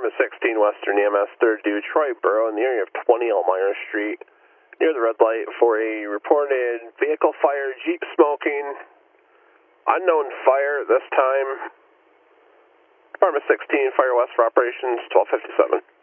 Department 16 Western EMS 3rd Detroit Borough in the area of 20 Elmira Street, near the red light for a reported vehicle fire, Jeep smoking, unknown fire this time. Department 16, Fire West for operations 1257.